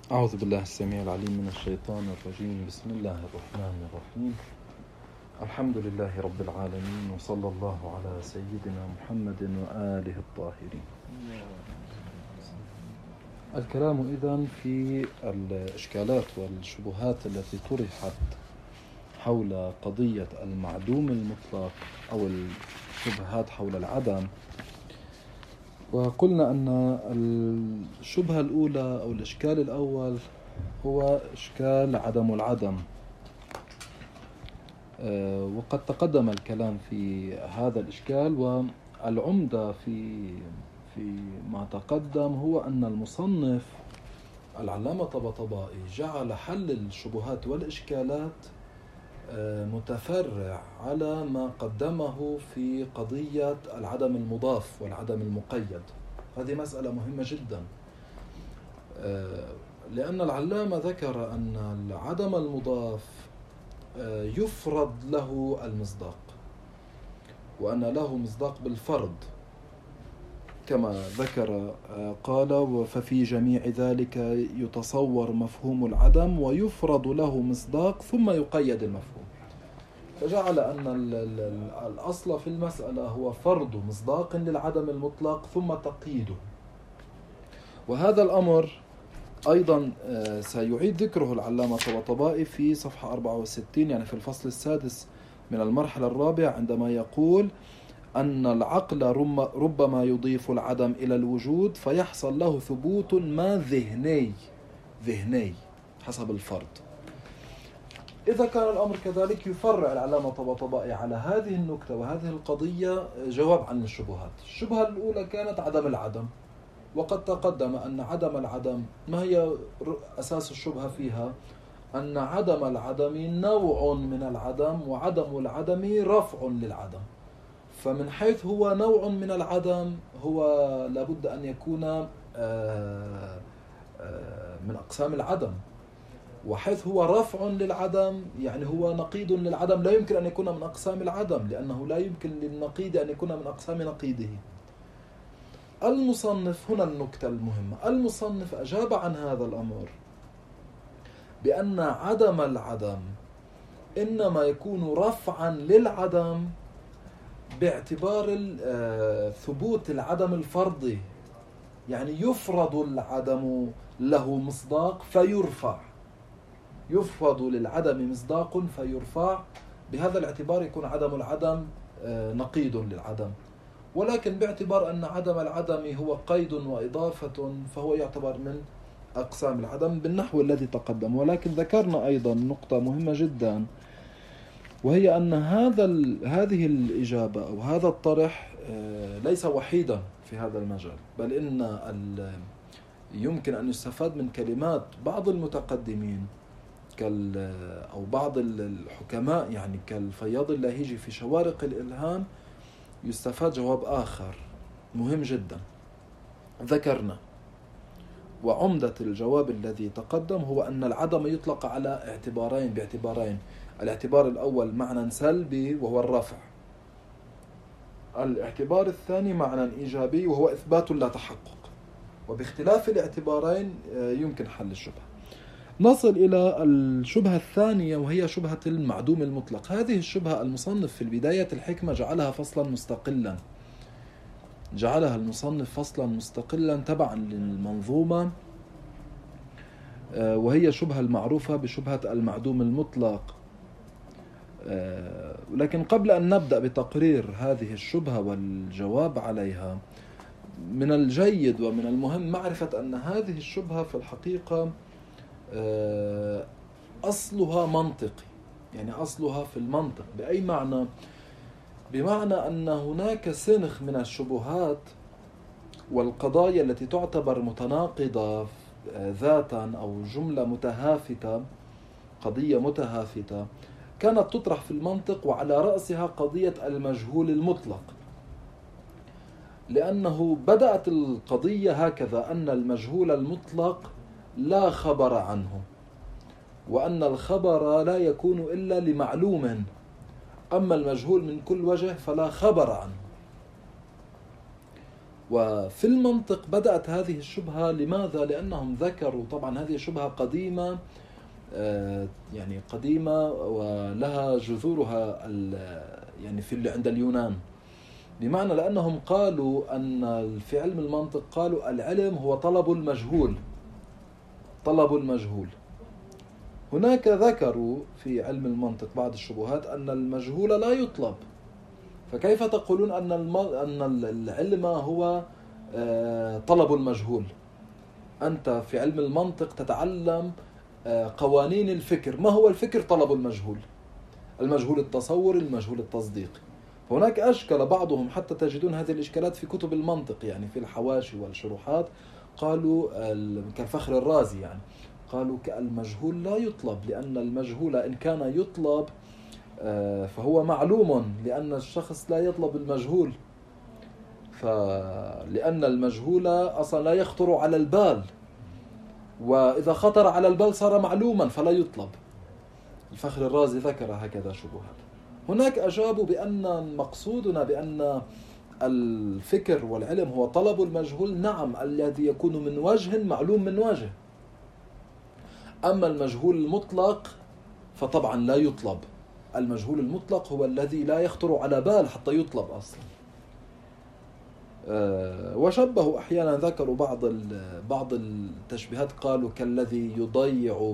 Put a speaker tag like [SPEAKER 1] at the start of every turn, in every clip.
[SPEAKER 1] أعوذ بالله السميع العليم من الشيطان الرجيم. بسم الله الرحمن الرحيم. الحمد لله رب العالمين، وصلى الله على سيدنا محمد وآله الطاهرين. الكلام إذن في الإشكالات والشبهات التي طرحت حول قضية المعدوم المطلق أو الشبهات حول العدم. وقلنا أن الشبهة الأولى أو الإشكال الأول هو إشكال عدم العدم، وقد تقدم الكلام في هذا الإشكال. والعمدة في ما تقدم هو أن المصنف العلامة طباطبائي جعل حل الشبهات والإشكالات متفرع على ما قدمه في قضية العدم المضاف والعدم المقيد. هذه مسألة مهمة جدا، لأن العلامة ذكر أن العدم المضاف يفرض له المصداق، وأن له مصداق بالفرض كما ذكر. قال: ففي جميع ذلك يتصور مفهوم العدم ويفرض له مصداق ثم يقيد المفهوم. فجعل أن الأصل في المسألة هو فرض مصداق للعدم المطلق ثم تقييده. وهذا الأمر أيضا سيعيد ذكره العلامة طباطبائي في صفحة 64، يعني في الفصل السادس من المرحلة الرابعة، عندما يقول أن العقل ربما يضيف العدم إلى الوجود فيحصل له ثبوت ما ذهني حسب الفرض. إذا كان الأمر كذلك يفرع العلامة طباطبائي على هذه النكتة وهذه القضية جواب عن الشبهات. الشبهة الأولى كانت عدم العدم، وقد تقدم أن عدم العدم ما هي أساس الشبهة فيها؟ أن عدم العدم نوع من العدم، وعدم العدم رفع للعدم. فمن حيث هو نوع من العدم هو لابد أن يكون من أقسام العدم، وحيث هو رفع للعدم يعني هو نقيض للعدم، لا يمكن أن يكون من أقسام العدم، لأنه لا يمكن للنقيض أن يكون من أقسام نقيضه. المصنف هنا النكتة المهمة، المصنف أجاب عن هذا الأمر بأن عدم العدم إنما يكون رفعا للعدم باعتبار ثبوت العدم الفرضي، يعني يفرض العدم له مصداق فيرفع، يفرض للعدم مصداق فيرفع. بهذا الاعتبار يكون عدم العدم نقيض للعدم. ولكن باعتبار أن عدم العدم هو قيد وإضافة فهو يعتبر من أقسام العدم بالنحو الذي تقدم. ولكن ذكرنا أيضا نقطة مهمة جدا، وهي أن هذه الإجابة أو هذا الطرح ليس وحيدا في هذا المجال، بل إن يمكن أن يستفاد من كلمات بعض المتقدمين أو بعض الحكماء، يعني كالفياض اللاهيجي في شوارق الإلهام، يستفاد جواب آخر مهم جدا ذكرنا. وعمدة الجواب الذي تقدم هو أن العدم يطلق على باعتبارين. الاعتبار الأول معنى سلبي وهو الرفع، الاعتبار الثاني معنى إيجابي وهو إثبات لا تحقق. وباختلاف الاعتبارين يمكن حل الشبهة. نصل إلى الشبهة الثانية وهي شبهة المعدوم المطلق. هذه الشبهة المصنف في البداية الحكمة جعلها المصنف فصلا مستقلا تبعا للمنظومة، وهي شبهة المعروفة بشبهة المعدوم المطلق. لكن قبل أن نبدأ بتقرير هذه الشبهة والجواب عليها، من الجيد ومن المهم معرفة أن هذه الشبهة في الحقيقة أصلها منطقي، يعني أصلها في المنطق. بأي معنى؟ بمعنى أن هناك سنخ من الشبهات والقضايا التي تعتبر متناقضة ذاتا أو جملة متهافتة، قضية متهافتة كانت تطرح في المنطق، وعلى رأسها قضية المجهول المطلق. لأنه بدأت القضية هكذا، أن المجهول المطلق لا خبر عنه، وأن الخبر لا يكون إلا لمعلوم، أما المجهول من كل وجه فلا خبر عنه. وفي المنطق بدأت هذه الشبهة. لماذا؟ لأنهم ذكروا، طبعا هذه شبهة قديمة، يعني قديمة ولها جذورها يعني عند اليونان، بمعنى لأنهم قالوا أن في علم المنطق قالوا العلم هو طلب المجهول. طلب المجهول. هناك ذكروا في علم المنطق بعض الشبهات أن المجهول لا يطلب. فكيف تقولون أن العلم هو طلب المجهول؟ أنت في علم المنطق تتعلم قوانين الفكر. ما هو الفكر؟ طلب المجهول. المجهول التصور، المجهول التصديق. هناك أشكال بعضهم، حتى تجدون هذه الإشكالات في كتب المنطق، يعني في الحواشي والشروحات، قالوا كالفخر الرازي، يعني قالوا المجهول لا يطلب، لأن المجهول إن كان يطلب فهو معلوم، لأن الشخص لا يطلب المجهول، لأن المجهول أصلا لا يخطر على البال، وإذا خطر على البال صار معلوما فلا يطلب. الفخر الرازي ذكر هكذا شبهات. هناك أجابوا بأن مقصودنا بأن الفكر والعلم هو طلب المجهول، نعم، الذي يكون من وجه معلوم من وجه. أما المجهول المطلق فطبعا لا يطلب. المجهول المطلق هو الذي لا يخطر على بال حتى يطلب أصلا. وشبهوا أحيانا، ذكروا بعض التشبيهات، قالوا كالذي يضيع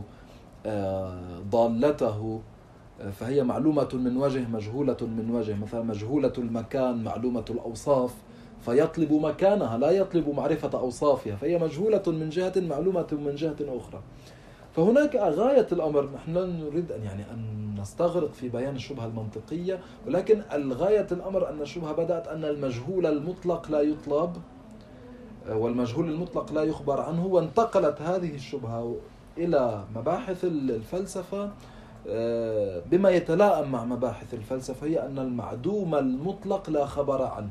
[SPEAKER 1] ضالته فهي معلومة من وجه مجهولة من وجه، مثلا مجهولة المكان معلومة الأوصاف فيطلب مكانها لا يطلب معرفة أوصافها، فهي مجهولة من جهة معلومة من جهة أخرى. فهناك غاية الأمر، نحن لا نريد أن نستغرق في بيان الشبهة المنطقية، ولكن الغاية الأمر أن الشبهة بدأت أن المجهول المطلق لا يطلب والمجهول المطلق لا يخبر عنه، وانتقلت هذه الشبهة إلى مباحث الفلسفة بما يتلائم مع مباحث الفلسفة، هي أن المعدوم المطلق لا خبر عنه.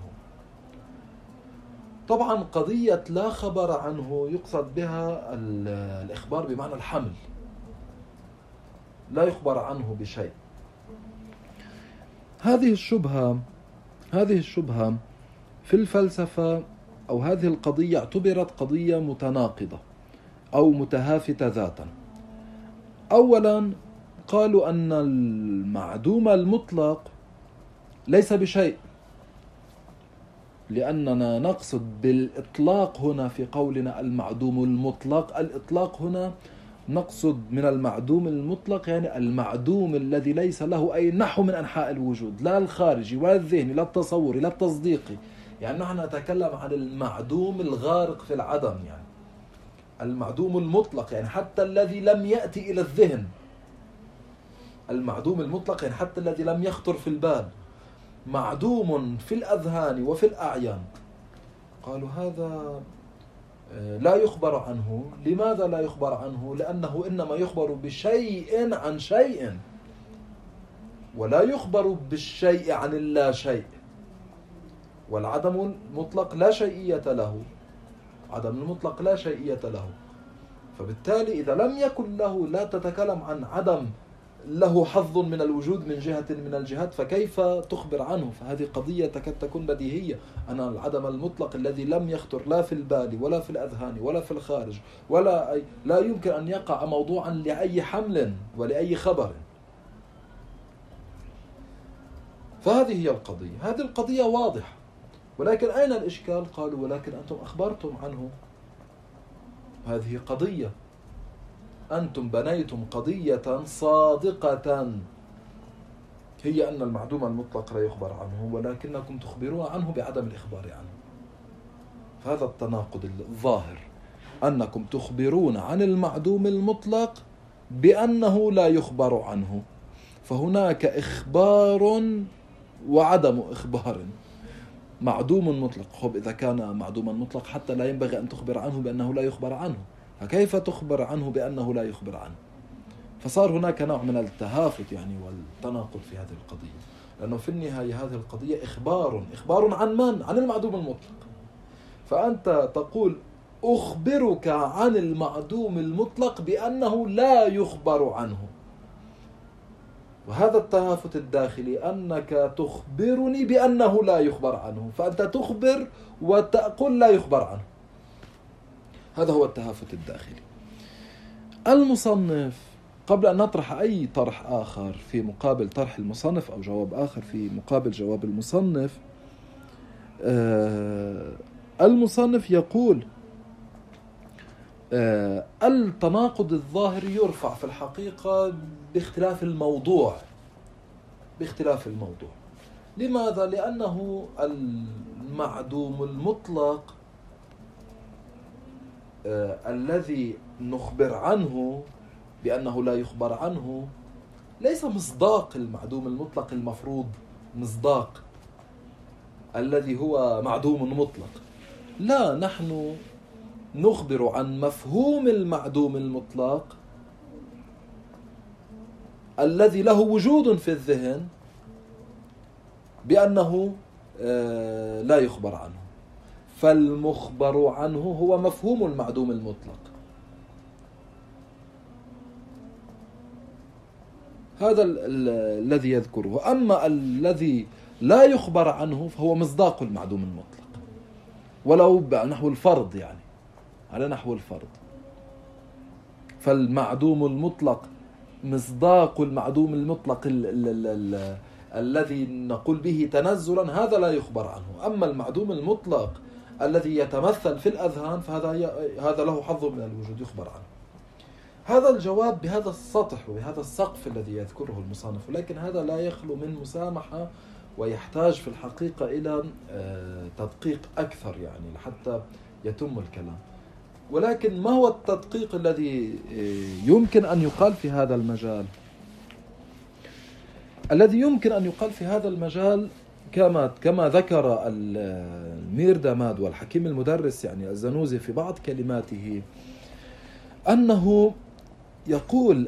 [SPEAKER 1] طبعا قضية لا خبر عنه يقصد بها الإخبار بمعنى الحمل، لا يخبر عنه بشيء. هذه الشبهة في الفلسفة، أو هذه القضية اعتبرت قضية متناقضة أو متهافتة ذاتا. أولا قالوا أن المعدوم المطلق ليس بشيء، لأننا نقصد بالإطلاق هنا في قولنا المعدوم المطلق، الإطلاق هنا نقصد من المعدوم المطلق يعني المعدوم الذي ليس له أي نحو من أنحاء الوجود، لا الخارجي ولا الذهني لا التصوري لا التصديقي. يعني نحن نتكلم عن المعدوم الغارق في العدم، يعني المعدوم المطلق، يعني حتى الذي لم يأتي إلى الذهن. المعدوم المطلق يعني حتى الذي لم يخطر في البال، معدوم في الأذهان وفي الأعيان. قالوا هذا لا يخبر عنه. لماذا لا يخبر عنه؟ لأنه إنما يخبر بشيء عن شيء، ولا يخبر بالشيء عن اللا شيء. والعدم المطلق لا شيئية له، عدم المطلق لا شيئية له. فبالتالي إذا لم يكن له، لا تتكلم عن عدم له حظ من الوجود من جهة من الجهات، فكيف تخبر عنه؟ فهذه قضية تكاد تكون بديهية، أن العدم المطلق الذي لم يخطر لا في البال ولا في الأذهان ولا في الخارج لا يمكن أن يقع موضوعا لأي حمل ولأي خبر. فهذه هي القضية، هذه القضية واضحة. ولكن أين الإشكال؟ قالوا ولكن أنتم أخبرتم عنه. هذه قضية، أنتم بنيتم قضية صادقة هي أن المعدوم المطلق لا يخبر عنه، ولكنكم تخبرون عنه بعدم الإخبار عنه. فهذا التناقض الظاهر، أنكم تخبرون عن المعدوم المطلق بأنه لا يخبر عنه. فهناك إخبار وعدم إخبار. معدوم مطلق، خب إذا كان معدوما مطلق حتى لا ينبغي أن تخبر عنه بأنه لا يخبر عنه، فكيف تخبر عنه بأنه لا يخبر عنه؟ فصار هناك نوع من التهافت يعني والتناقض في هذه القضية، لأنه في النهاية هذه القضية إخبار عن من؟ عن المعدوم المطلق. فأنت تقول أخبرك عن المعدوم المطلق بأنه لا يخبر عنه. وهذا التهافت الداخلي أنك تخبرني بأنه لا يخبر عنه، فأنت تخبر وتقول لا يخبر عنه. هذا هو التهافت الداخلي. المصنف قبل أن نطرح أي طرح آخر في مقابل طرح المصنف أو جواب آخر في مقابل جواب المصنف، المصنف يقول التناقض الظاهري يرفع في الحقيقة باختلاف الموضوع. لماذا؟ لأنه المعدوم المطلق الذي نخبر عنه بأنه لا يخبر عنه ليس مصداق المعدوم المطلق المفروض مصداق الذي هو معدوم مطلق. لا، نحن نخبر عن مفهوم المعدوم المطلق الذي له وجود في الذهن بأنه لا يخبر عنه، فالمخبر عنه هو مفهوم المعدوم المطلق. هذا الذي يذكره. أما الذي لا يخبر عنه فهو مصداق المعدوم المطلق، ولو نحو الفرض، يعني على نحو الفرض. فالمعدوم المطلق مصداق المعدوم المطلق الذي نقول به تنزلا، هذا لا يخبر عنه. أما المعدوم المطلق الذي يتمثل في الأذهان فهذا له حظ من الوجود، يخبر عنه. هذا الجواب بهذا السطح وبهذا السقف الذي يذكره المصنف، ولكن هذا لا يخلو من مسامحة ويحتاج في الحقيقة إلى تدقيق أكثر، يعني حتى يتم الكلام. ولكن ما هو التدقيق الذي يمكن أن يقال في هذا المجال؟ الذي يمكن أن يقال في هذا المجال كما ذكر الميرداماد والحكيم المدرس يعني الزنوزي في بعض كلماته، أنه يقول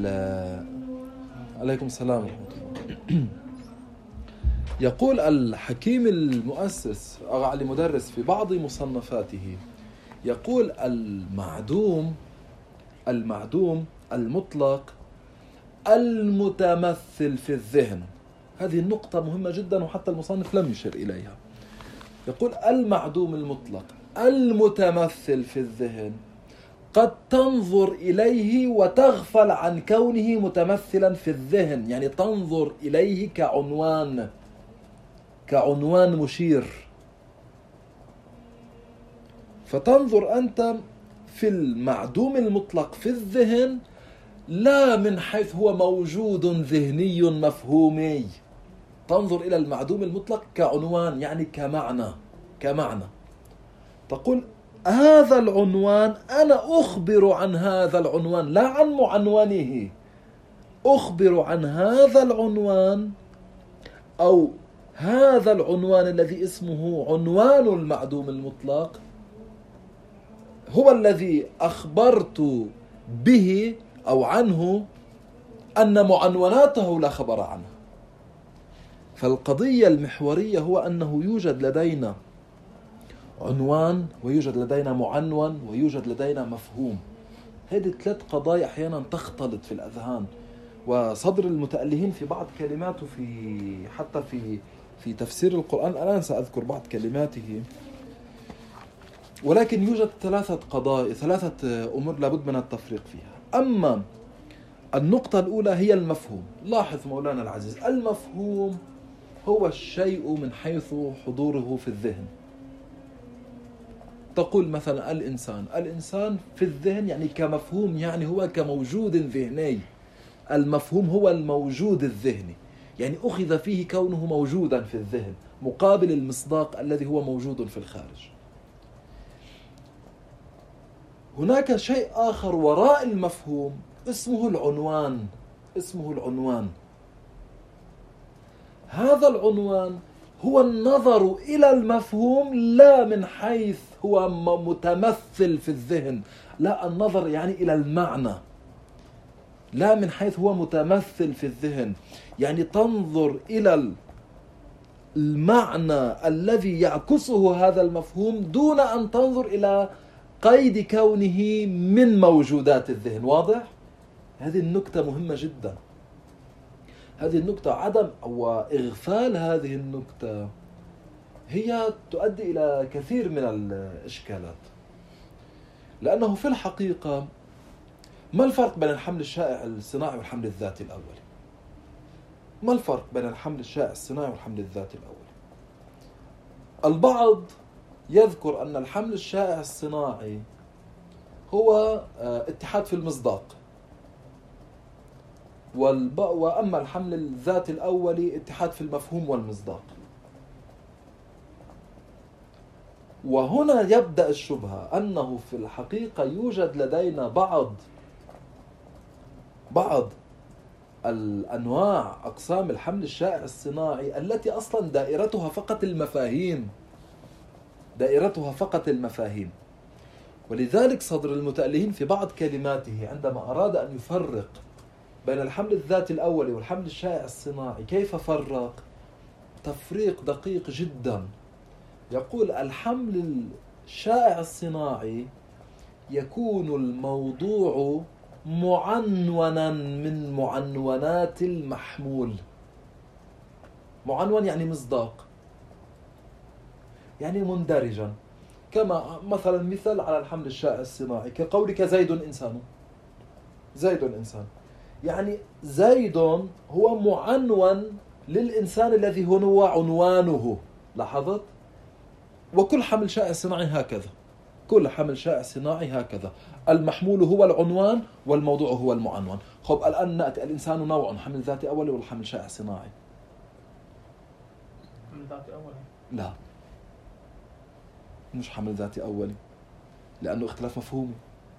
[SPEAKER 1] عليكم السلام ورحمة الله. يقول الحكيم المؤسس علي مدرس في بعض مصنفاته، يقول المعدوم المطلق المتمثل في الذهن. هذه النقطة مهمة جدا وحتى المصنف لم يشر إليها. يقول المعدوم المطلق المتمثل في الذهن قد تنظر إليه وتغفل عن كونه متمثلا في الذهن، يعني تنظر إليه كعنوان مشير. فتنظر أنت في المعدوم المطلق في الذهن لا من حيث هو موجود ذهني مفهومي، تنظر إلى المعدوم المطلق كعنوان، يعني كمعنى. تقول هذا العنوان أنا أخبر عن هذا العنوان لا عن معنونه، أخبر عن هذا العنوان أو هذا العنوان الذي اسمه عنوان المعدوم المطلق هو الذي أخبرت به أو عنه أن معنوناته لا خبر عنه. فالقضية المحورية هو أنه يوجد لدينا عنوان ويوجد لدينا معنون ويوجد لدينا مفهوم. هذه 3 قضايا أحيانا تختلط في الأذهان، وصدر المتألهين في بعض كلماته حتى في تفسير القرآن الآن سأذكر بعض كلماته. ولكن يوجد 3 قضايا، 3 أمور لابد من التفريق فيها. أما النقطة الأولى هي المفهوم. لاحظ مولانا العزيز، المفهوم هو الشيء من حيث حضوره في الذهن. تقول مثلا الإنسان في الذهن، يعني كمفهوم، يعني هو كموجود ذهني. المفهوم هو الموجود الذهني، يعني أخذ فيه كونه موجودا في الذهن مقابل المصداق الذي هو موجود في الخارج. هناك شيء آخر وراء المفهوم اسمه العنوان. هذا العنوان هو النظر إلى المفهوم لا من حيث هو متمثل في الذهن، لا، النظر يعني إلى المعنى لا من حيث هو متمثل في الذهن، يعني تنظر إلى المعنى الذي يعكسه هذا المفهوم دون أن تنظر إلى قيد كونه من موجودات الذهن. واضح؟ هذه النكتة مهمة جدا. هذه النكتة عدم أو إغفال هذه النكتة هي تؤدي إلى كثير من الإشكالات، لأنه في الحقيقة ما الفرق بين الحمل الشائع الصناعي والحمل الذاتي الأولي؟ ما الفرق بين الحمل الشائع الصناعي والحمل الذاتي الأولي؟ البعض يذكر أن الحمل الشائع الصناعي هو اتحاد في المصداق، وأما الحمل الذاتي الأولي اتحاد في المفهوم والمصداق. وهنا يبدأ الشبهة أنه في الحقيقة يوجد لدينا بعض الأنواع أقسام الحمل الشائع الصناعي التي أصلا دائرتها فقط المفاهيم. ولذلك صدر المتألهين في بعض كلماته عندما أراد أن يفرق بين الحمل الذاتي الأولي والحمل الشائع الصناعي، كيف فرق؟ تفريق دقيق جدا. يقول الحمل الشائع الصناعي يكون الموضوع معنونا من معنونات المحمول. معنون يعني مصداق، يعني مندرجا، كما مثلا مثال على الحمل الشائع الصناعي كقولك زيد إنسان. يعني زيد هو معنون للإنسان الذي هو عنوانه. لاحظت؟ وكل حمل شائع صناعي هكذا، المحمول هو العنوان والموضوع هو المعنون. خب الآن نأتي الإنسان نوع حمل ذاتي أولي ولا حمل شائع صناعي؟
[SPEAKER 2] حمل ذاتي أولي.
[SPEAKER 1] لا، مش حمل ذاتي أولي، لأنه اختلاف مفهومي.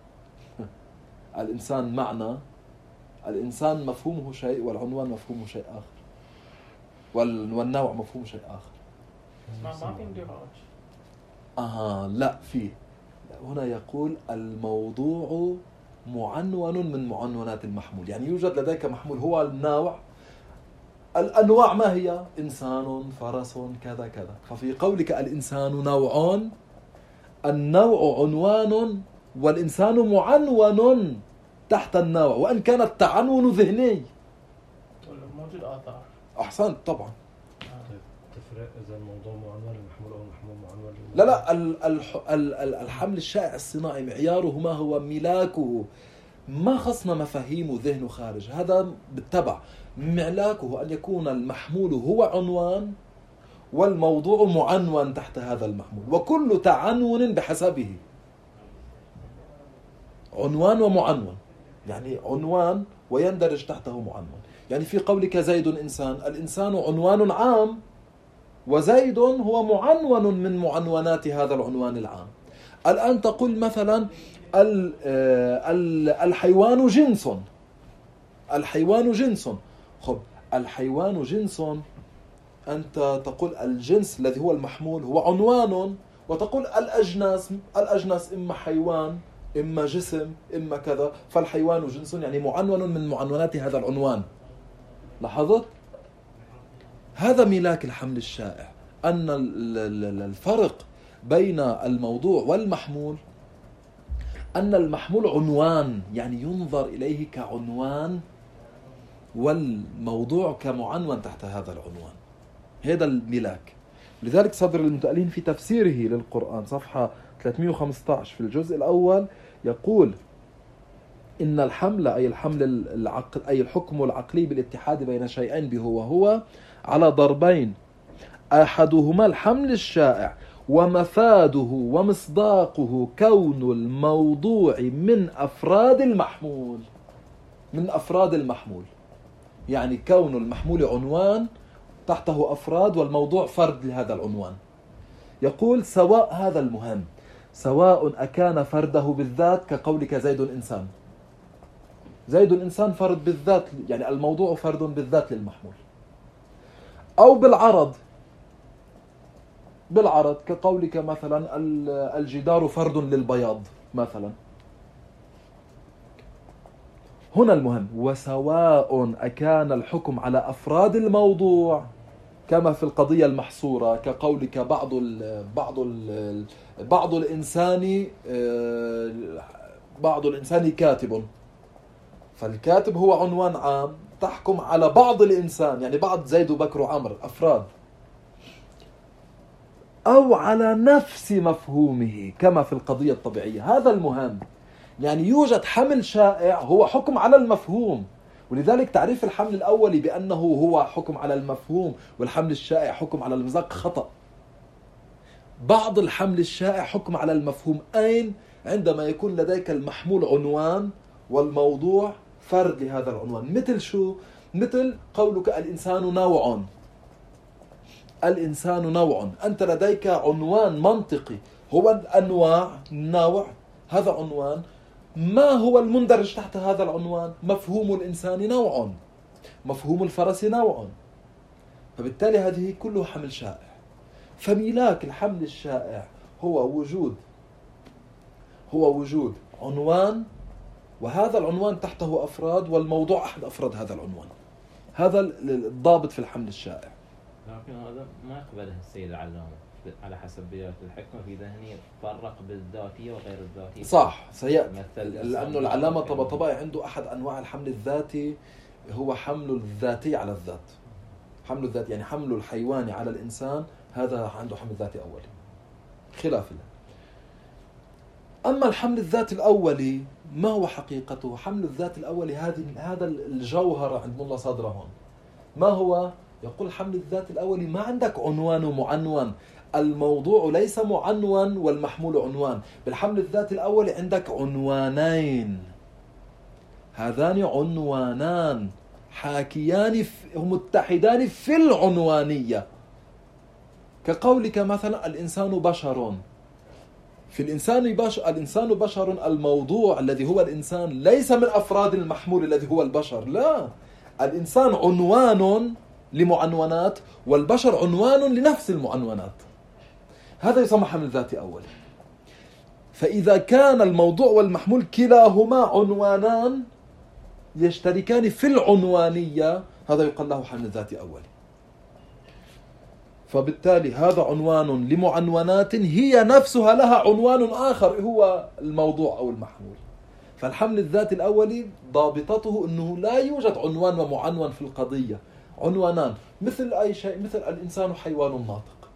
[SPEAKER 1] الإنسان معنى، الإنسان مفهومه شيء والعنوان مفهومه شيء آخر، والنوع مفهومه شيء آخر.
[SPEAKER 2] ما في اندراج.
[SPEAKER 1] لا، فيه. هنا يقول الموضوع معنون من معنونات المحمول، يعني يوجد لديك محمول هو النوع. الأنواع ما هي؟ إنسان، فرس، كذا كذا. ففي قولك الإنسان نوع، النوع عنوان والإنسان معنون تحت النوع، وأن كان التعنون ذهني.
[SPEAKER 2] موجود آثار.
[SPEAKER 1] أحسنت طبعا.
[SPEAKER 3] تفرق إذا الموضوع معنون للمحمول أو المحمول معنون
[SPEAKER 1] لا، الحمل الشائع الصناعي معياره ما هو؟ ملاكه. ما خصنا مفاهيم ذهن خارج، هذا بالتبع. ملاكه أن يكون المحمول هو عنوان والموضوع معنون تحت هذا المحمول، وكل تعنون بحسبه. عنوان ومعنون، يعني عنوان ويندرج تحته معنون. يعني في قولك زيد إنسان، الإنسان عنوان عام، وزيد هو معنون من معنونات هذا العنوان العام. الآن تقول مثلا الحيوان جنس. خب الحيوان جنس، أنت تقول الجنس الذي هو المحمول هو عنوان، وتقول الأجناس إما حيوان إما جسم إما كذا، فالحيوان جنس يعني معنون من معنونات هذا العنوان. لاحظت؟ هذا ملاك الحمل الشائع، أن الفرق بين الموضوع والمحمول أن المحمول عنوان، يعني ينظر إليه كعنوان، والموضوع كمعنون تحت هذا العنوان. هذا الملاك. لذلك صدر المتألهين في تفسيره للقرآن صفحة 315 في الجزء الأول يقول إن الحمل أي الحكم العقلي بالاتحاد بين شيئين به وهو على ضربين، أحدهما الحمل الشائع ومفاده ومصداقه كون الموضوع من أفراد المحمول، يعني كون المحمول عنوان تحته أفراد والموضوع فرد لهذا العنوان. يقول سواء، هذا المهم، سواء أكان فرده بالذات كقولك زيد إنسان فرد بالذات، يعني الموضوع فرد بالذات للمحمول، أو بالعرض كقولك مثلا الجدار فرد للبياض مثلا. هنا المهم، وسواء أكان الحكم على أفراد الموضوع كما في القضية المحصورة كقولك بعض الإنسان كاتب، فالكاتب هو عنوان عام تحكم على بعض الإنسان، يعني بعض زيد وبكر وعمر أفراد، أو على نفس مفهومه كما في القضية الطبيعية. هذا المهم. يعني يوجد حمل شائع هو حكم على المفهوم، ولذلك تعريف الحمل الأولي بأنه هو حكم على المفهوم والحمل الشائع حكم على المصداق خطأ. بعض الحمل الشائع حكم على المفهوم أين؟ عندما يكون لديك المحمول عنوان والموضوع فرد لهذا العنوان. مثل شو؟ مثل قولك الإنسان نوع. الإنسان نوع، أنت لديك عنوان منطقي هو الأنواع، نوع، هذا عنوان. ما هو المندرج تحت هذا العنوان؟ مفهوم الإنسان نوع، مفهوم الفرس نوع. فبالتالي هذه كله حمل شائع. فملاك الحمل الشائع هو وجود عنوان، وهذا العنوان تحته أفراد، والموضوع أحد أفراد هذا العنوان. هذا الضابط في الحمل الشائع.
[SPEAKER 4] لكن هذا ما يقبله السيد العلامة على حسب بداية الحكمة في ذهني فرق بالذاتية وغير الذاتية.
[SPEAKER 1] صح، سيأتي. لأنه العلامة طباطبائي عنده أحد أنواع الحمل الذاتي هو حمل الذاتي على الذات. حمل الذات يعني حمل الحيواني على الإنسان، هذا عنده حمل ذاتي أولي خلاف له. أما الحمل الذاتي الأولي ما هو حقيقته؟ حمل الذات الأولي هذا الجوهر عند ملا صدره هون. ما هو؟ يقول حمل الذات الأولي ما عندك عنوان ومعنون، الموضوع ليس معنون والمحمول عنوان. بالحمل الذات الأولي عندك عنوانين، هذان عنوانان حاكيان متحدان في العنوانية. كقولك مثلا الإنسان بشر. في الإنسان بشر، الموضوع الذي هو الإنسان ليس من أفراد المحمول الذي هو البشر، لا، الإنسان عنوان لمعنونات والبشر عنوان لنفس المعنونات. هذا يسمى حمل ذاتي أولي. فإذا كان الموضوع والمحمول كلاهما عنوانان يشتركان في العنوانية، هذا يقال له حمل ذاتي أولي. فبالتالي هذا عنوان لمعنونات هي نفسها لها عنوان آخر هو الموضوع أو المحمول. فالحمل الذاتي الأولي ضابطته أنه لا يوجد عنوان ومعنون في القضية، عنوانان مثل أي شيء. مثل الإنسان حيوان ناطق،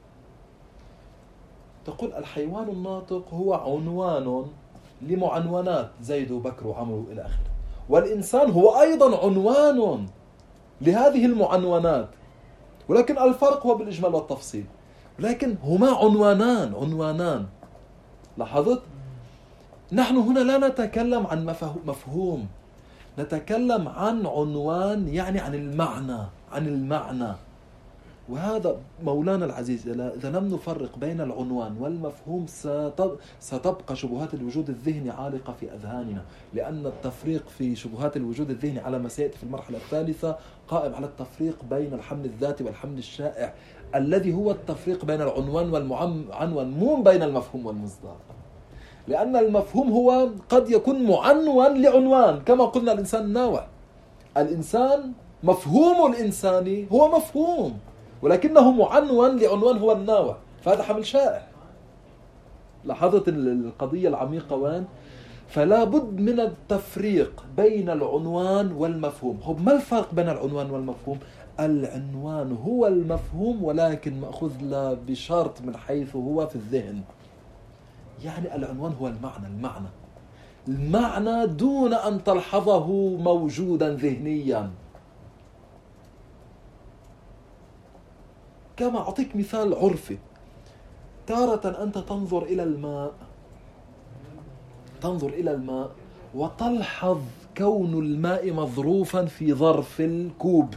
[SPEAKER 1] تقول الحيوان الناطق هو عنوان لمعنونات زيد وبكر وعمر إلى آخره، والإنسان هو أيضا عنوان لهذه المعنونات، ولكن الفرق هو بالإجمال والتفصيل، لكن هما عنوانان. لاحظت؟ نحن هنا لا نتكلم عن مفهوم، نتكلم عن عنوان، يعني عن المعنى. وهذا مولانا العزيز، إذا لم نفرق بين العنوان والمفهوم ستبقى شبهات الوجود الذهني عالقة في أذهاننا، لأن التفريق في شبهات الوجود الذهني على ما سيأتي في المرحلة الثالثة قائم على التفريق بين الحمل الذاتي والحمل الشائع، الذي هو التفريق بين العنوان والمعنون، مو بين المفهوم والمصداق. لأن المفهوم هو قد يكون معنون لعنوان، كما قلنا الإنسان نوع. الإنسان مفهوم الإنساني هو مفهوم، ولكنه معنون لعنوان هو النوع، فهذا حمل شائع. لاحظت القضية العميقة وين؟ فلا بد من التفريق بين العنوان والمفهوم. ما الفرق بين العنوان والمفهوم؟ العنوان هو المفهوم، ولكن مأخوذ له بشرط من حيث هو في الذهن. يعني العنوان هو المعنى دون أن تلحظه موجودا ذهنيا. كما أعطيك مثال عرفي، تارة أنت تنظر إلى الماء وتلحظ كون الماء مظروفا في ظرف الكوب،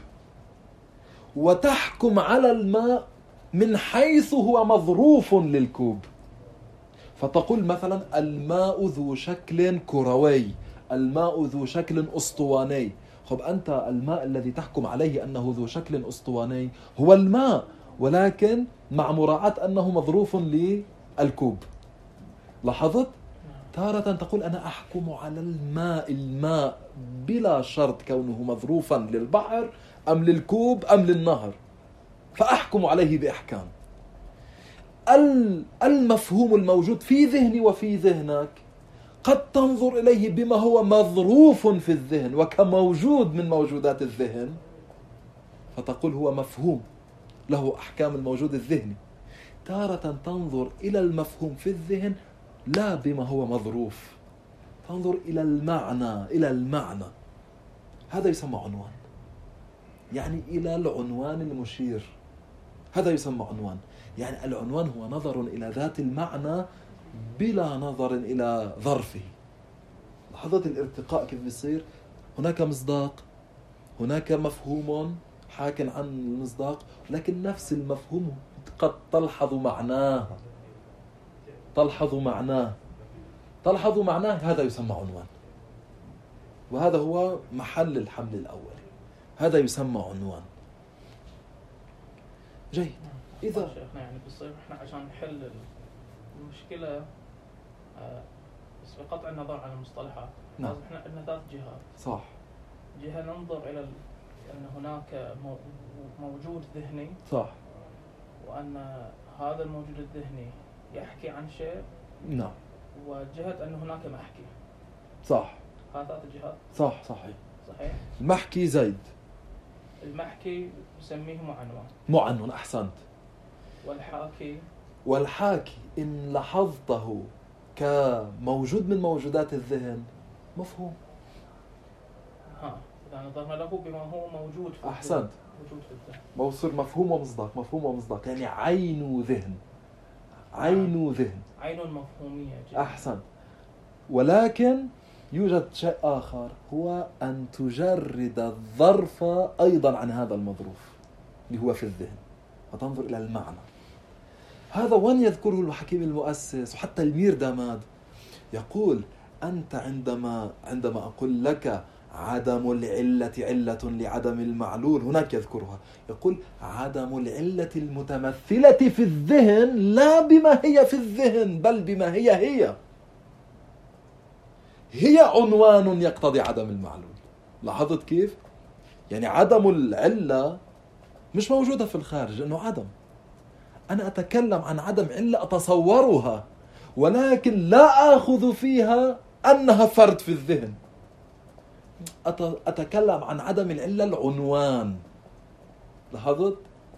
[SPEAKER 1] وتحكم على الماء من حيث هو مظروف للكوب، فتقول مثلا الماء ذو شكل كروي، الماء ذو شكل أسطواني. أنت الماء الذي تحكم عليه أنه ذو شكل أسطواني هو الماء، ولكن مع مراعاة أنه مظروف للكوب. لاحظت؟ تارة تقول أنا أحكم على الماء بلا شرط كونه مظروفا للبحر أم للكوب أم للنهر، فأحكم عليه بإحكام. المفهوم الموجود في ذهني وفي ذهنك قد تنظر إليه بما هو مظروف في الذهن وكموجود من موجودات الذهن، فتقول هو مفهوم له أحكام الموجود الذهني. تارة تنظر إلى المفهوم في الذهن لا بما هو مظروف، تنظر إلى المعنى. هذا يسمى عنوان، يعني إلى العنوان المشير، هذا يسمى عنوان. يعني العنوان هو نظر إلى ذات المعنى بلا نظر إلى ظرفه. لحظة الارتقاء كيف بيصير؟ هناك مصداق، هناك مفهوم حاك عن المصداق، لكن نفس المفهوم قد تلحظ معناه، هذا يسمى عنوان. وهذا هو محل الحمل الأولي، هذا يسمى عنوان. جيد. إذا
[SPEAKER 2] شيخنا يعني بصير إحنا عشان نحل المشكلة بس بقطع النظر عن المصطلحات،
[SPEAKER 1] نعم.
[SPEAKER 2] إحنا عندنا ثلاث جهات.
[SPEAKER 1] صح.
[SPEAKER 2] جهة ننظر إلى أن هناك موجود ذهني،
[SPEAKER 1] صح.
[SPEAKER 2] وأن هذا الموجود الذهني يحكي عن شيء.
[SPEAKER 1] نعم.
[SPEAKER 2] وجهة أن هناك محكي.
[SPEAKER 1] صح.
[SPEAKER 2] هذا ثلاث جهات.
[SPEAKER 1] صح. صحيح.
[SPEAKER 3] المحكي زيد،
[SPEAKER 2] المحكي نسميه
[SPEAKER 1] معنون. أحسنت. والحاكي إن لاحظته كموجود من موجودات الذهن مفهوم.
[SPEAKER 2] إذا نظرنا له بما هو موجود في
[SPEAKER 1] أحسنت.
[SPEAKER 2] موجود في الذهن.
[SPEAKER 1] موصل مفهوم ومصداق، يعني عين ذهن.
[SPEAKER 2] عين مفهومية.
[SPEAKER 1] أحسنت. ولكن يوجد شيء آخر، هو أن تجرد الظرف أيضا عن هذا المظروف اللي هو في الذهن، وتنظر إلى المعنى. هذا وين يذكره الحكيم المؤسس وحتى المير داماد، يقول أنت عندما أقول لك عدم العلة علة لعدم المعلول، هناك يذكرها، يقول عدم العلة المتمثلة في الذهن لا بما هي في الذهن بل بما هي عنوان يقتضي عدم المعلول. لاحظت كيف؟ يعني عدم العلة مش موجودة في الخارج، لأنه عدم. أنا أتكلم عن عدم علة أتصورها، ولكن لا آخذ فيها أنها فرد في الذهن. أتكلم عن عدم العلة العنوان. لاحظت؟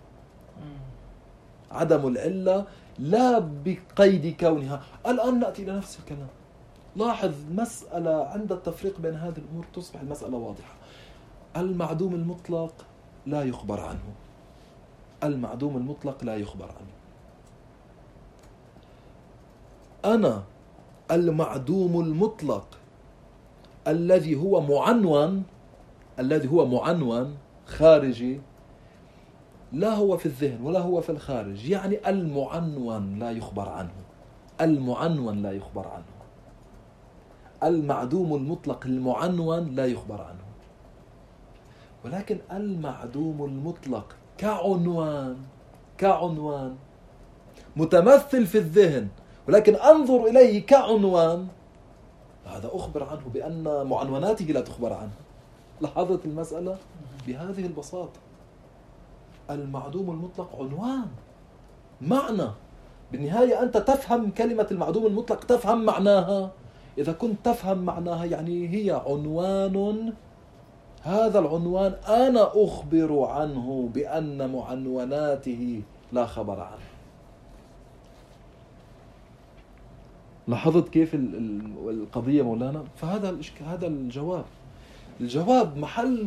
[SPEAKER 1] عدم العلة لا بقيد كونها. الآن نأتي إلى نفس الكلام. لاحظ مسألة عند التفريق بين هذه الأمور تصبح المسألة واضحة. المعدوم المطلق لا يخبر عنه. المعدوم المطلق لا يخبر عنه. أنا المعدوم المطلق الذي هو معنون خارجي، لا هو في الذهن ولا هو في الخارج، يعني المعنون لا يخبر عنه. المعدوم المطلق المعنون لا يخبر عنه. ولكن المعدوم المطلق كعنوان متمثل في الذهن، ولكن أنظر إليه كعنوان، هذا أخبر عنه بأن معنوناته لا تخبر عنه. لاحظت المسألة بهذه البساطة. المعدوم المطلق عنوان، معنى. بالنهاية أنت تفهم كلمة المعدوم المطلق، تفهم معناها. إذا كنت تفهم معناها يعني هي عنوان. هذا العنوان أنا أخبر عنه بأن معنوناته لا خبر عنه. لاحظت كيف القضية مولانا؟ فهذا هذا الجواب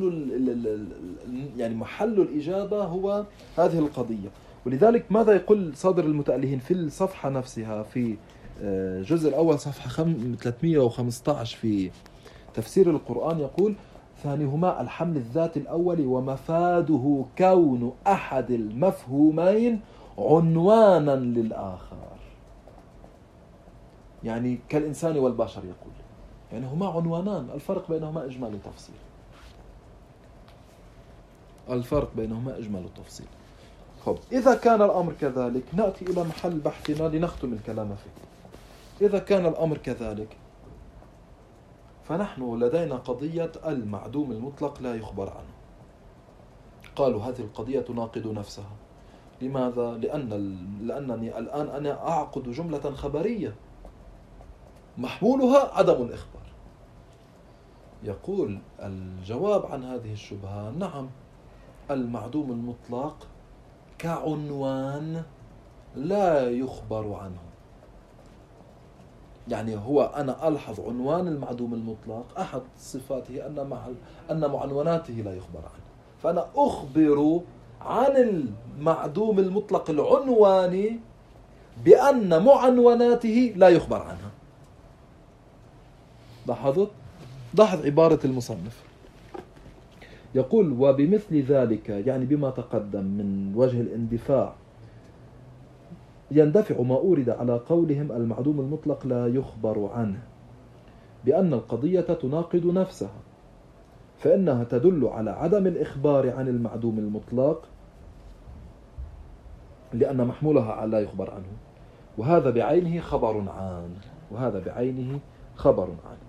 [SPEAKER 1] محل الإجابة هو هذه القضية. ولذلك ماذا يقول صادر المتألهين في الصفحة نفسها، في الجزء الأول صفحة 315 في تفسير القرآن، يقول ثانيهما الحمل الذات الأول ومفاده كون أحد المفهومين عنوانا للآخر. يعني كالإنسان والبشر، يقول يعني هما عنوانان، الفرق بينهما إجمال وتفصيل. خب، إذا كان الأمر كذلك نأتي إلى محل بحثنا لنختم الكلام فيه. إذا كان الأمر كذلك فنحن لدينا قضية المعدوم المطلق لا يخبر عنه. قالوا هذه القضية تناقض نفسها. لماذا؟ لأنني الآن أنا أعقد جملة خبرية، محمولها عدم الإخبار. يقول الجواب عن هذه الشبهة: نعم، المعدوم المطلق كعنوان لا يخبر عنه. يعني هو أنا ألحظ عنوان المعدوم المطلق أحد صفاته أن معنوناته لا يخبر عنه، فأنا أخبر عن المعدوم المطلق العنواني بأن معنوناته لا يخبر عنها. لاحظ عبارة المصنف، يقول: وبمثل ذلك، يعني بما تقدم من وجه الاندفاع، يندفع ما أورد على قولهم المعدوم المطلق لا يخبر عنه بأن القضية تناقض نفسها، فإنها تدل على عدم الإخبار عن المعدوم المطلق لأن محمولها لا يخبر عنه، وهذا بعينه خبر عن.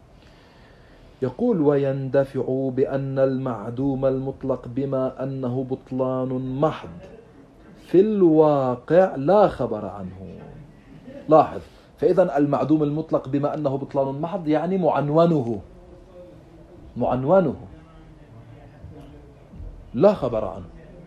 [SPEAKER 1] يقول: ويندفع بأن المعدوم المطلق بما أنه بطلان محض في الواقع لا خبر عنه. لاحظ، فإذا المعدوم المطلق بما أنه بطلان محض يعني معنونه لا خبر عنه،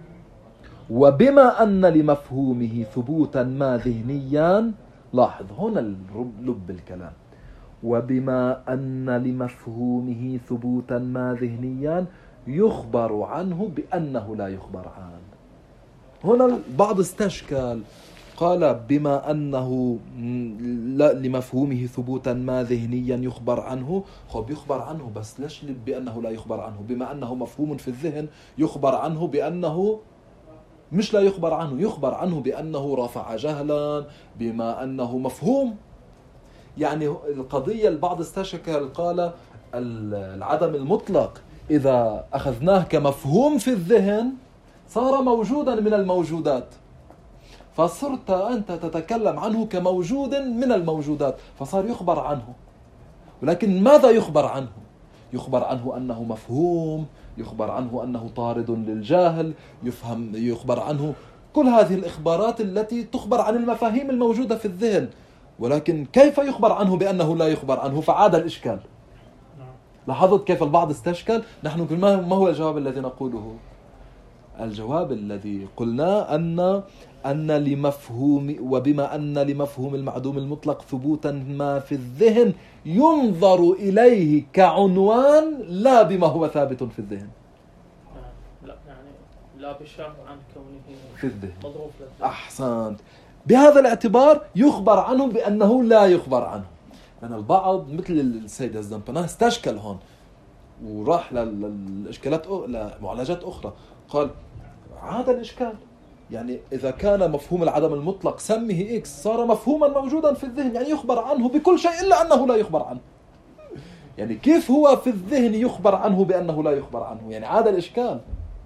[SPEAKER 1] وبما أن لمفهومه ثبوتا ما ذهنيا. لاحظ هنا لب الكلام: وبما أن لمفهومه ثبوتا ما ذهنيا يخبر عنه بأنه لا يخبر عنه. هنا البعض استشكل، قال بما أنه لمفهومه ثبوتا ما ذهنيا يخبر عنه. خب يخبر عنه، بس ليش بأنه لا يخبر عنه؟ بما أنه مفهوم في الذهن يخبر عنه بأنه مش لا يخبر عنه، يخبر عنه بأنه رفع جهلا، بما أنه مفهوم. يعني القضية البعض استشكل، قال العدم المطلق إذا أخذناه كمفهوم في الذهن صار موجودا من الموجودات، فصرت أنت تتكلم عنه كموجود من الموجودات، فصار يخبر عنه. ولكن ماذا يخبر عنه؟ يخبر عنه أنه مفهوم، يخبر عنه أنه طارد للجاهل، يخبر عنه كل هذه الإخبارات التي تخبر عن المفاهيم الموجودة في الذهن. ولكن كيف يخبر عنه بأنه لا يخبر عنه؟ فعاد الإشكال. لاحظت كيف البعض استشكل؟ نحن ما هو الجواب الذي نقوله؟ الجواب الذي قلنا أن لمفهوم، وبما أن لمفهوم المعدوم المطلق ثبوتا ما في الذهن ينظر إليه كعنوان لا بما هو ثابت في الذهن.
[SPEAKER 2] لا يعني لا بالشرط عن كونه
[SPEAKER 1] في الذهن.
[SPEAKER 2] مظروف للذهن.
[SPEAKER 1] أحسنت. بهذا الاعتبار يخبر عنه بأنه لا يخبر عنه. لأن البعض مثل السيد الزنبناه استشكل هون وراح للإشكالات لمعالجات أخرى، قال عاد الإشكال. يعني إذا كان مفهوم العدم المطلق سمه إكس صار مفهوما موجودا في الذهن، يعني يخبر عنه بكل شيء إلا أنه لا يخبر عنه. يعني كيف هو في الذهن يخبر عنه بأنه لا يخبر عنه؟ يعني عاد الإشكال.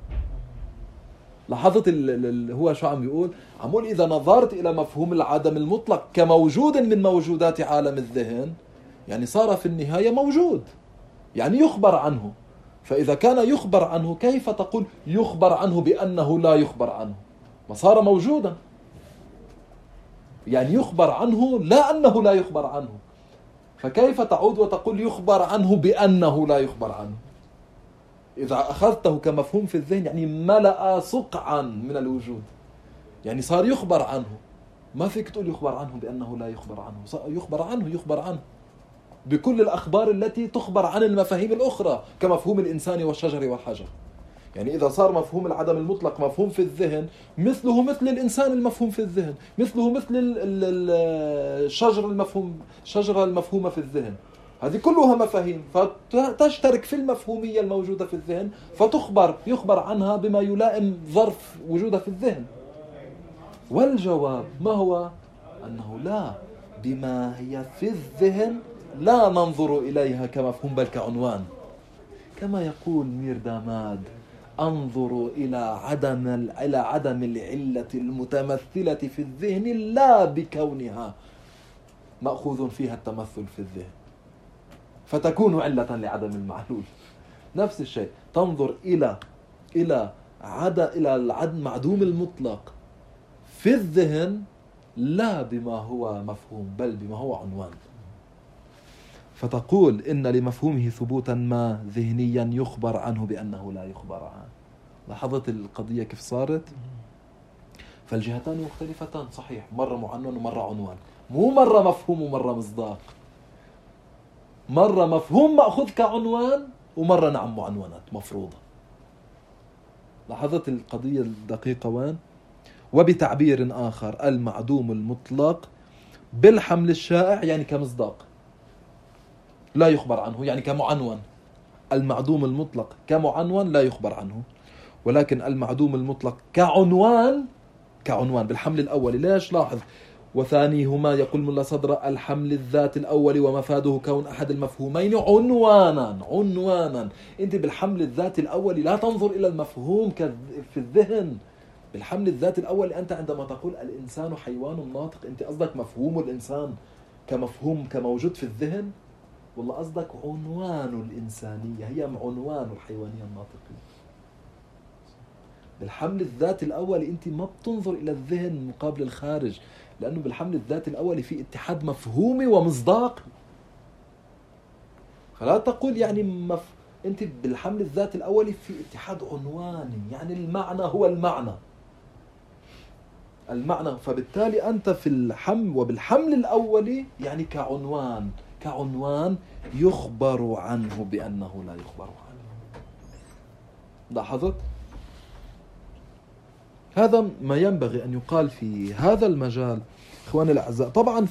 [SPEAKER 1] لاحظت هو شو عم يقول؟ عم يقول إذا نظرت إلى مفهوم العدم المطلق كموجود من موجودات عالم الذهن، يعني صار في النهاية موجود، يعني يخبر عنه. فإذا كان يخبر عنه كيف تقول يخبر عنه بأنه لا يخبر عنه؟ ما صار موجودا، يعني يخبر عنه لا أنه لا يخبر عنه، فكيف تعود وتقول يخبر عنه بأنه لا يخبر عنه؟ إذا أخذته كمفهوم في الذهن يعني ملأ صقعا من الوجود، يعني صار يخبر عنه. ما فيك تقول يخبر عنه بأنه لا يخبر عنه، يخبر عنه بكل الأخبار التي تخبر عن المفاهيم الأخرى كمفهوم الإنسان والشجر والحجر. يعني إذا صار مفهوم العدم المطلق مفهوم في الذهن، مثله مثل الإنسان المفهوم في الذهن، مثله مثل الشجرة المفهومة في الذهن، هذه كلها مفاهيم فتشترك في المفهومية الموجودة في الذهن، يخبر عنها بما يلائم ظرف وجودها في الذهن. والجواب ما هو؟ أنه لا، بما هي في الذهن لا ننظر إليها كمفهوم بل كعنوان. كما يقول مير داماد: أنظر إلى عدم العلة المتمثلة في الذهن لا بكونها مأخوذ فيها التمثل في الذهن فتكون علة لعدم المعلول. نفس الشيء، تنظر إلى المعدوم المطلق في الذهن لا بما هو مفهوم بل بما هو عنوان. فتقول إن لمفهومه ثبوتا ما ذهنيا يخبر عنه بأنه لا يخبر عنه. لاحظت القضية كيف صارت؟ فالجهتان مختلفتان صحيح، مرة معنون ومرة عنوان، مو مرة مفهوم ومرة مصداق. مرة مفهوم مأخذ كعنوان ومرة نعم معنونات مفروضة. لاحظت القضية الدقيقة وين؟ وبتعبير آخر المعدوم المطلق بالحمل الشائع يعني كمصداق لا يخبر عنه، يعني كمعنون. المعدوم المطلق كمعنون لا يخبر عنه، ولكن المعدوم المطلق كعنوان بالحمل الأول. ليش؟ لاحظ وثانيهما يقول ملا صدر الحمل الذات الأول ومفاده كون أحد المفهومين عنوانا. أنت بالحمل الذات الأول لا تنظر إلى المفهوم في الذهن. بالحمل الذات الأول أنت عندما تقول الإنسان حيوان ناطق، أنت قصدك مفهوم الإنسان كمفهوم كموجود في الذهن، والله قصدك عنوان الإنسانية هي عنوان الحيوانية الناطقية. بالحمل الذات الأول أنت ما بتنظر إلى الذهن مقابل الخارج، لأنه بالحمل الذات الأول في اتحاد مفهومي ومصداقي. فلا تقول يعني أنت بالحمل الذات الأول في اتحاد عنواني، يعني المعنى هو المعنى. فبالتالي أنت في الحمل وبالحمل الأولي يعني كعنوان يخبر عنه بأنه لا يخبر عنه. لاحظت؟ هذا ما ينبغي أن يقال في هذا المجال إخواني الأعزاء. طبعا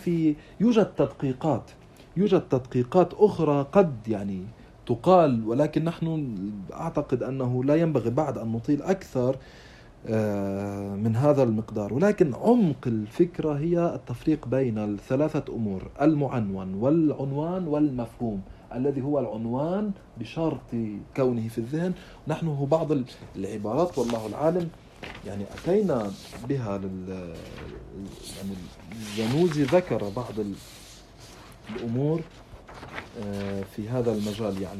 [SPEAKER 1] يوجد تدقيقات أخرى قد يعني تقال، ولكن نحن أعتقد أنه لا ينبغي بعد أن نطيل أكثر من هذا المقدار. ولكن عمق الفكرة هي التفريق بين الثلاثة أمور: المعنون والعنوان والمفهوم، الذي هو العنوان بشرط كونه في الذهن. نحن هو بعض العبارات والله العالم يعني أتينا بها يعني الجنوزي ذكر بعض الأمور في هذا المجال. يعني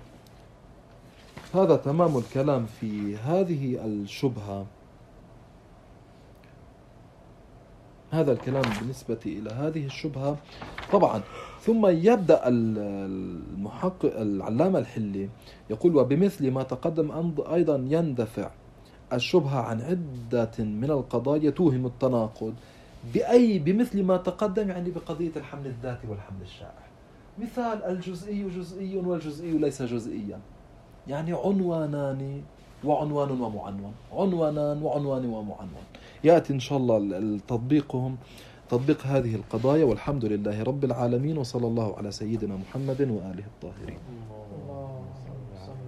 [SPEAKER 1] هذا تمام الكلام في هذه الشبهة. هذا الكلام بالنسبة إلى هذه الشبهة. طبعا ثم يبدأ المحقق العلامة الحلي يقول: وبمثل ما تقدم أيضا يندفع الشبهة عن عدة من القضايا توهم التناقض. بمثل ما تقدم يعني بقضية الحمل الذاتي والحمل الشائع. مثال: الجزئي جزئي والجزئي ليس جزئيا، يعني عنوانان وعنوان ومعنون، عنوانان وعنوان ومعنون. يأتي إن شاء الله تطبيق هذه القضايا، والحمد لله رب العالمين، وصلى الله على سيدنا محمد وآله الطاهرين.